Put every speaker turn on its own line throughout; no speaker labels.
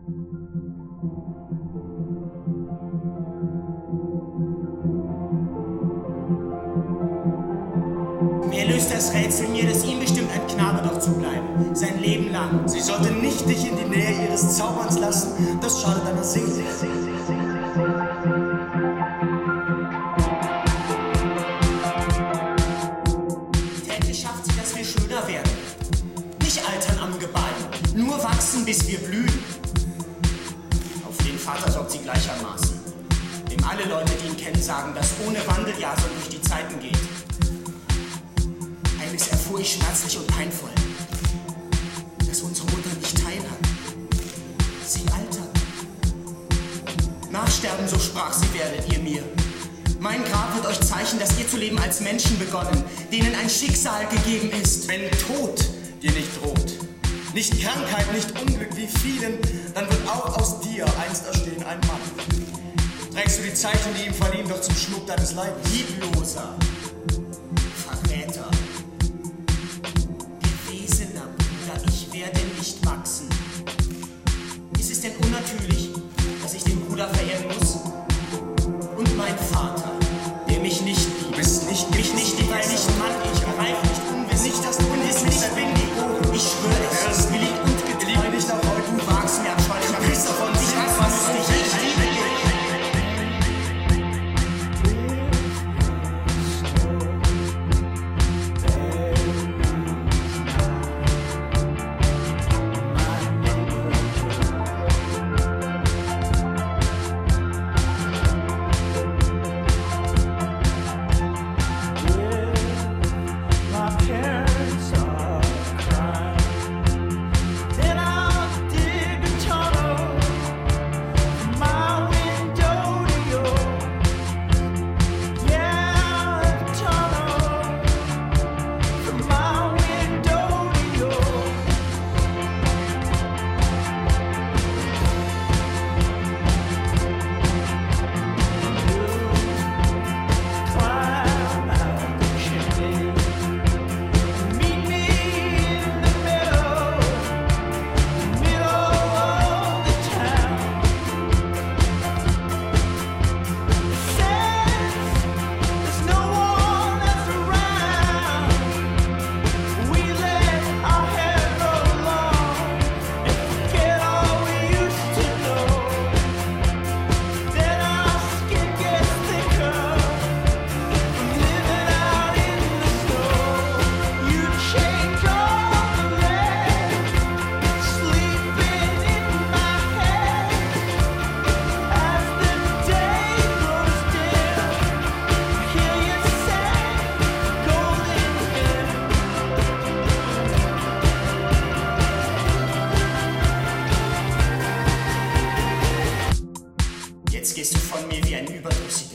Wer löst das Rätsel mir, dass ihm bestimmt ein Knabe doch zubleiben, sein Leben lang?
Sie sollte nicht dich in die Nähe ihres Zauberns lassen, das schadet deiner Seele.
Täglich schafft sie, dass wir schöner werden. Nicht altern am Gebein, nur wachsen, bis wir blühen. Auf den Vater sorgt sie gleichermaßen, dem alle Leute, die ihn kennen, sagen, dass ohne Wandel ja so durch die Zeiten geht. Eines erfuhr ich schmerzlich und peinvoll, dass unsere Mutter nicht teilhat. Sie altert. Nachsterben, so sprach sie, werdet ihr mir. Mein Grab wird euch zeichnen, dass ihr zu leben als Menschen begonnen, denen ein Schicksal gegeben ist.
Wenn Tod dir nicht droht, nicht Krankheit, nicht Unglück wie vielen, dann wird auch aus dir einst erstehen ein Mann. Trägst du die Zeichen, die ihm verliehen, doch zum Schmuck deines Leibes?
Liebloser, Verräter, gewesener Bruder, ich werde nicht wachsen. Ist es denn unnatürlich, dass ich den Bruder verehren muss? Und mein Vater, der mich nicht liebt, mich nicht liebt, weil nicht Mann, ich greife nicht unwissend, nicht das Unwissen, nicht bin geboren. Ich schwöre es, willig und getreu, nicht auch heute, du wagst mir abscheulicher Pisser von sich, was ist nicht, ich liebe dich. Jetzt gehst du von mir wie ein Überdrüssiger.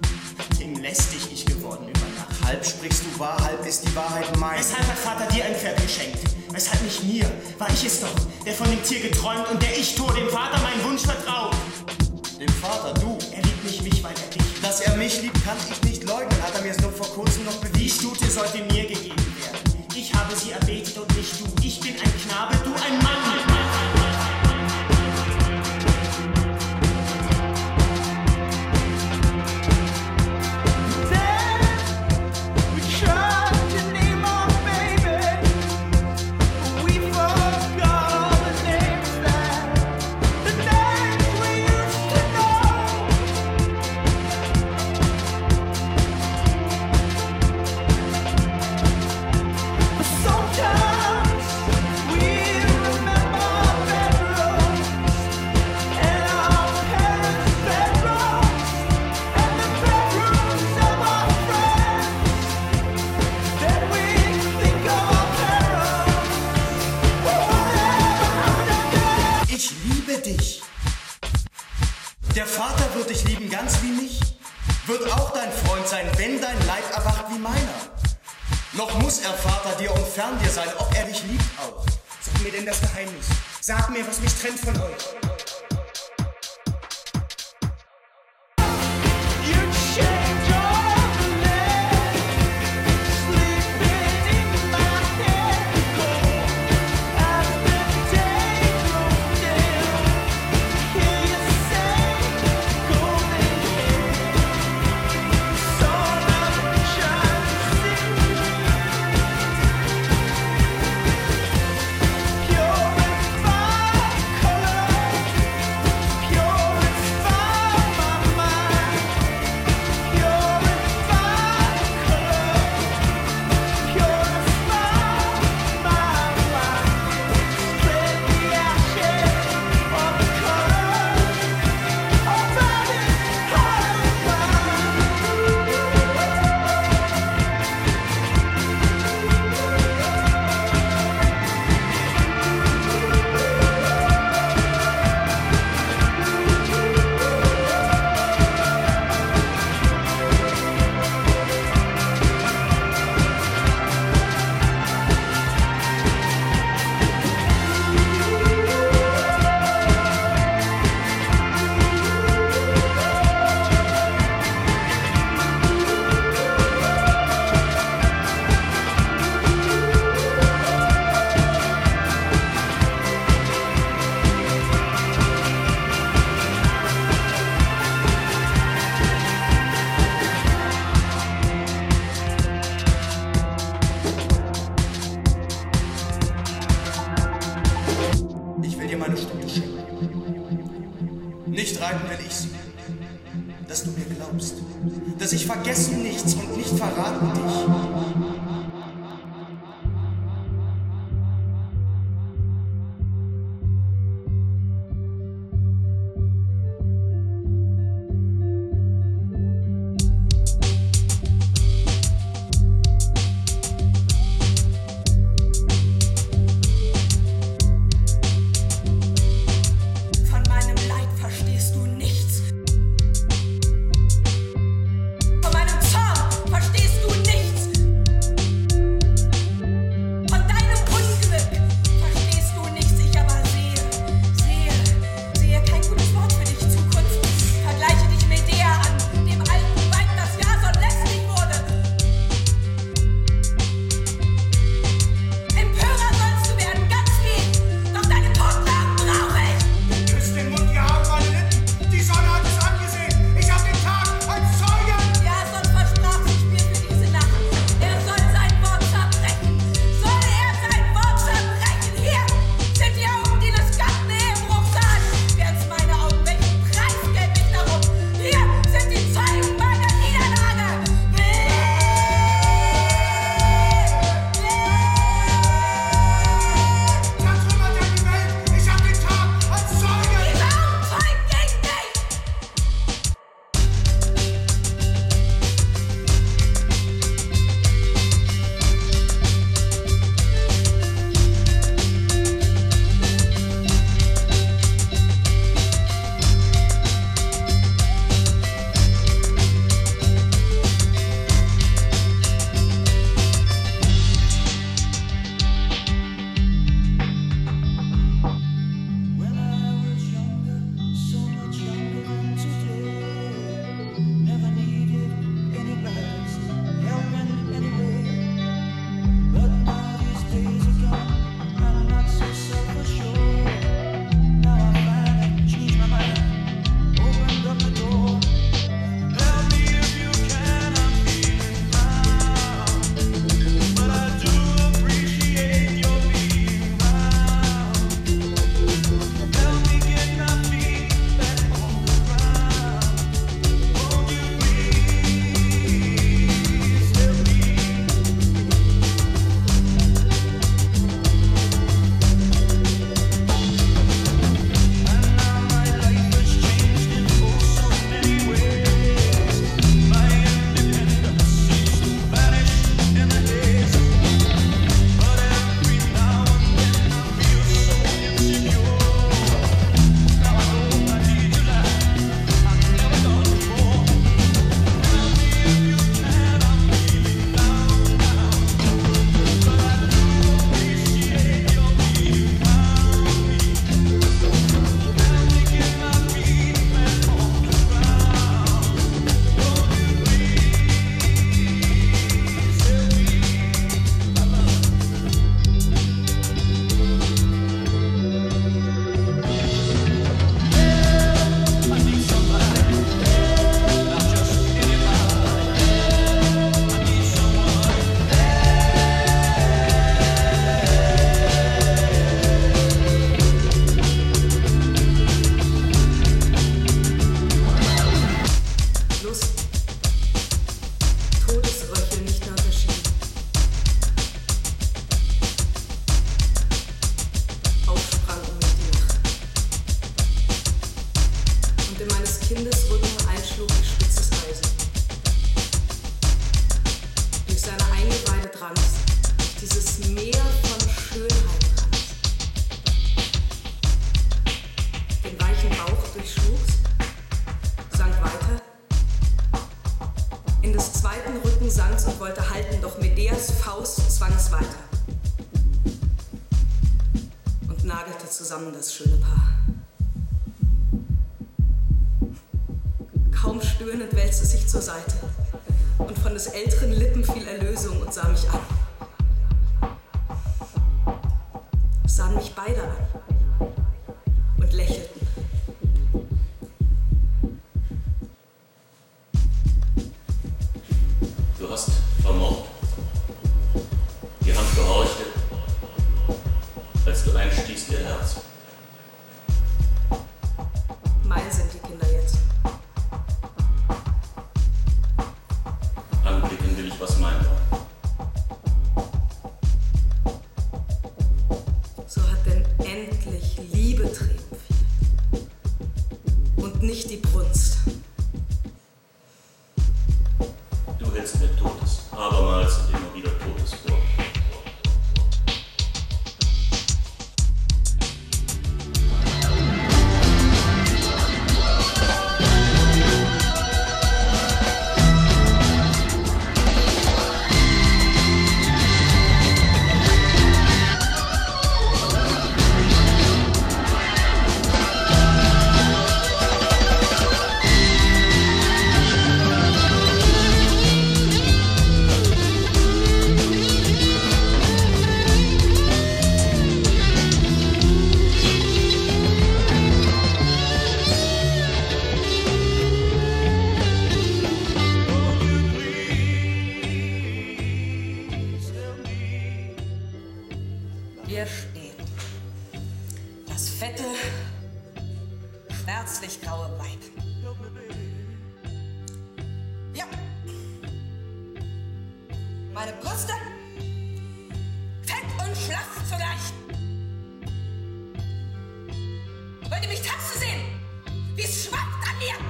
Tim lästig ich geworden über Nacht.
Halb sprichst du wahr, halb ist die Wahrheit mein.
Weshalb hat Vater dir ein Pferd geschenkt? Weshalb nicht mir? War ich es doch, der von dem Tier geträumt und der ich tue, dem Vater meinen Wunsch vertraut.
Dem Vater, du?
Er liebt nicht mich, weil er dich.
Dass er mich liebt, kann ich nicht leugnen. Hat er mir es nur vor kurzem noch bewiesen.
Die Stute sollte mir gegeben werden. Ich habe sie erbetet und nicht du. Ich bin ein Knabe, du ein Mann.
Der Vater wird dich lieben, ganz wie mich. Wird auch dein Freund sein, wenn dein Leib erwacht wie meiner. Noch muss er Vater dir und fern dir sein, ob er dich liebt auch.
Sag mir denn das Geheimnis. Sag mir, was mich trennt von euch.
dir meine Stunde schenken. Nicht reiten will ich sie. Dass du mir glaubst, dass ich vergessen nichts und nicht verraten dich.
Zusammen das schöne Paar. Kaum stöhnend wälzte es sich zur Seite und von des älteren Lippen fiel Erlösung und sah mich an. Es sahen mich beide an und lächelten.
Du hast vermocht. Die Hand gehorchte, als du einstießt ihr Herz. angetrieben wird. Und nicht die Brunst.
Du hältst mir Totes, abermals und immer wieder Totes vor.
Hier steht das fette, schwärzlich graue Weib. Ja. Meine Brüste, fett und schlaff zugleich. Wollt ihr mich tanzen sehen? Wie es schwappt an mir?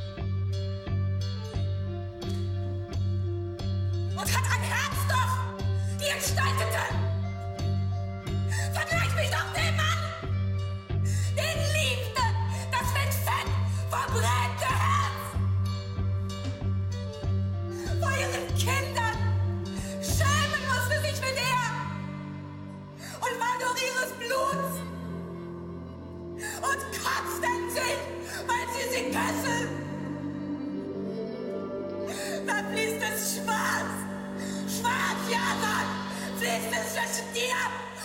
Und hat ein Herz doch, die Entgestaltete. Vergleich mich doch dem Mann, den liebte, das mit Fett verbrennte Herz. Vor ihren Kindern schämen musste sich mit ihr und war nur ihres Bluts und kotzten sich, weil sie küssen. Da fließt es schwarz, schwarz, ja Mann, fließt es zwischen dir